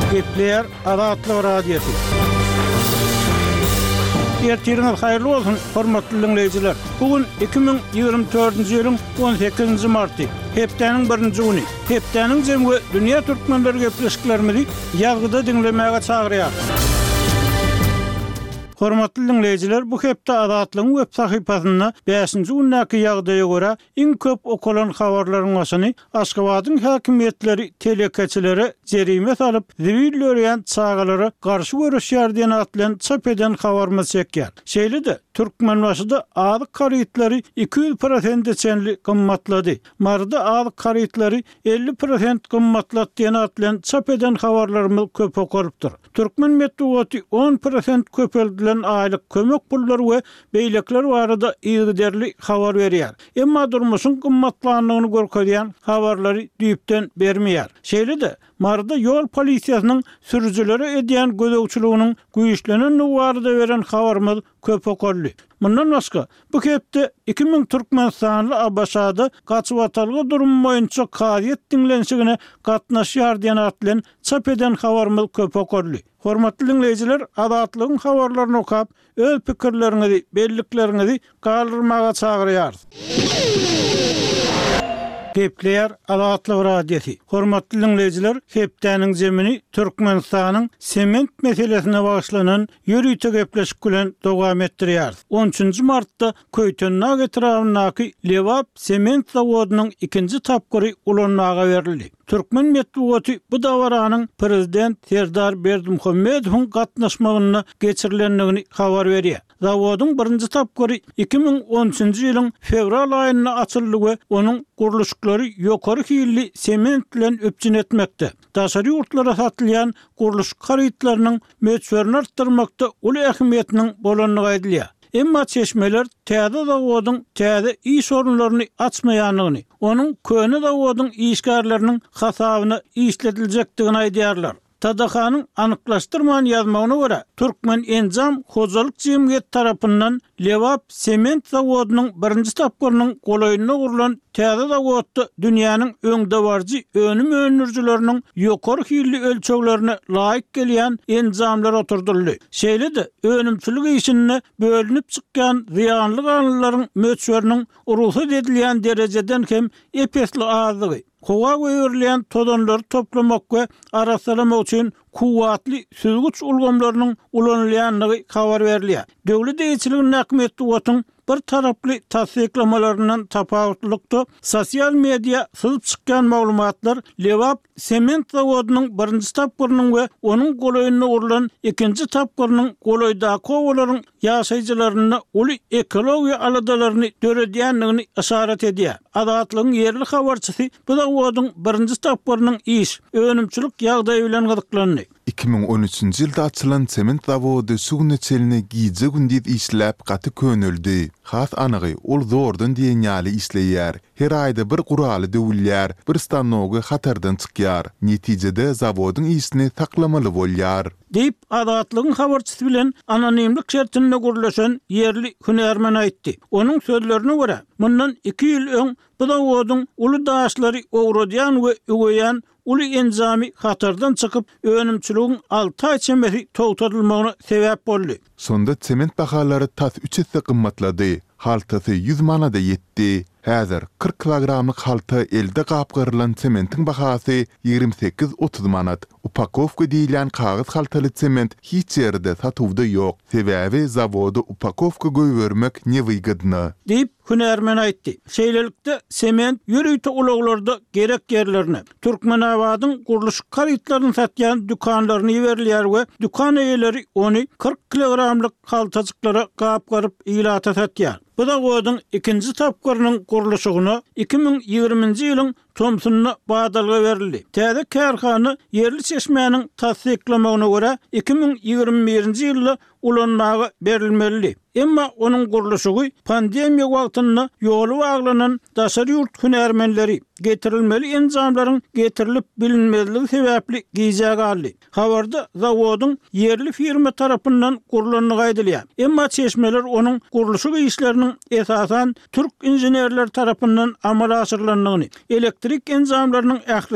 Gepler Azatlyk radiosu. Ertiriniz hayırlı olsun, hormatly dinleyijiler. Bugün 2024-nji ýylyň 18-nji marty. Hepdeniň 1-nji güni. Hepdeniň jemgy dünýä türkmenleri gepleşiklerimizi ýazgyda dinlemäge çagyrýar. Hormatly dinleyijiler, bu hepde Azatlygyň web sahypasynda 5-nji günnäki ýagdaýa görä iň köp okulan habarlaryň başyny Aşgabatyň häkimetleri, telekeçileri jerime salyp, zibil öýän çagalary garşy görüşýär diýen atlan çap eden habarmy çekýär. Şeýle-de Türkmenbaşyda azyk karytları 200% çenli gymmatlady. Marda azyk karytları 50% gymmatlady diýen atlan çap eden habarlarymyz köp okulypdyr. Türkmen medeniýeti 10% köpeldilen aýlyk kömek pullary we beýlekler barada ýygyderli habar berýär. Emma durmuşyň gymmatlanlygyny görkezýän habarlary düýpden bermeýär. Şeýle-de marda ýol polisiýasynyň sürüjilere edýän gözegçiliginiň güýçlenen barada beren habarymyz köp okurly. Mundan başga bu hepde 2000 türkmen sanly Abaşada gaçyp atalgy durum boýunça kaýet dinlenşigine gatnaşýar diýen atlan çap eden habarymyz köp okurly. Hormatly dinleyijiler, Azatlygyň habarlaryny okap, öz pikirleriňizi, belliklerinizi galdyrmaga çagyrýar. Gepler Azatlyk radiosu. Hormatly dinleyijiler, hepdeniň jemini Türkmenistanyň sement meselesine bagyşlanan ýürüýte gepleşik bilen dowam etdirýär. 13-nji martda Köýtennak etrafyndaky Lewap sement zawodynyň 2-nji tapgyry ulanmaga berildi. Türkmen medeniýeti bu dawaranyň prezident Serdar Berdimuhammedowyň gatnaşmagyna geçirilendigini habar berýär. Zawodyň 1-nji tapgyry 2013-nji ýylyň fevral aýynda açyldy we onuň guruluşlary ýokary hilli sement bilen öpçün etmekde. Daşary ýurtlara satylýan guruluş karytlarynyň möçberini artdyrmakda uly ähmiýetiniň bolanlygy aýdylýar. Emma çeşmeler täze zawodyň täze iş orunlaryny açmaýanlygyny, onuň köne zawodyň işgärleriniň hasabyna işletiljekdigini aýdýarlar. Tadakanyň anyklaşdyrman ýazmagyna görä, Türkmen Enzam Hojalyk Jemgyýeti tarapyndan Lewap sement zawodynyň 1-nji tapgyrynyň golaýyna gurulan täze zawodda dünýäniň öňde barjy önüm önürjileriniň ýokary hilli ölçeglerine laýyk gelýän enzamlar oturdyldy. Şeýle-de önümçilik işine bölünip çykkan ziýanly ganlylaryň möçberiniň urusy edilýän derejeden hem epesli azlygy, kowa öýürleýän tozanlary toplamak we arasalamak üçin kuwatly süzgüç ulgamlarynyň ulanylýanlygy habar berilýär. Döwlet eýçiliginiň häkimetli wagtyň bir taraply tasdiklamalarinden tapawutlykda sosial media syzyp çykkan maglumatlar Lewap sement zawodynyň 1-nji tapgyrynyň we onuň golaýyna urulan 2-nji tapgyrynyň golaýda kowalaryň ýaşaýjylaryna uly ekologiýa aladalaryny döredýänligini işaret edýär. Azatlygyň ýerli habarçysy bu zawodyň 1-nji tapgyrynyň iş, önümçilik ýagdaýy bilen gyzyklandy. 2013-nji ýylda açylan sement zawody suwny çeline giýje gündüz işläp gaty könüldi. Has anygy ol zordan diýen ýaly işleýär. Her aýda bir guraly döwülýär, bir stanogy hatardan çykýar. Netijede zawodyň işini taklamaly bolýar. Deyip Azatlygyň habarçysy bilen anonimlik şertinde gurulşan ýerli hünärmen aýtdy. Onuň sözlerine görä, mundan 2 ýyl öň bu zawodyň uly daşlary ogradýan we ögeýän uly enzami hatardan çykyp önümçiligiň 6 aý çemberi togtatylmagyna sebäp boldy. Sonda sement bahalary tas 3 hisse gymmatlady. Haltasy 100 manada ýetdi. Häzir 40 kilogramlyk halta elde gapgyrylan sementin bahasy 28-30 manat. Upakovka diýilen kağız haltaly sement hiç ýerde satywda ýok. Sebäbi zawody upakovka göýbermek nevygydny. Diýip hünärmen aýtdy. Şeýlelikde sement ýürüýte ulaglarda gerek ýerlerine Türkmenabadyň guruluş karytlaryny satýan dükanlaryny ýeberler we dükan eýeleri ony 40 kilogramlyk haltacyklara gapgaryp ýylata satýar. Bu da goýdyň 2-nji tapgyrynyň guruluşyna 2020-nji ýylyň Tomsunyna badalga berildi. Täze kärhana ýerli çeşmäniň tasdiklamagyna görä 2021-nji ýylda ulanmaga berilmeli. Emma onuň guruluşy pandemiýa wagtynda ýoly baglanan daşary ýurt hünärmenleri getirilmeli enzamlaryň getirilip bilinmezligi sebäpli giýjä galdy. Habarda zawodyň ýerli firma tarapyndan gurulanlygy aýdylýar. Emma çeşmeler onuň guruluşy işleriniň esasan türk inženerler tarapyndan amala aşyrylanlygyny, elektrik enzamlarynyň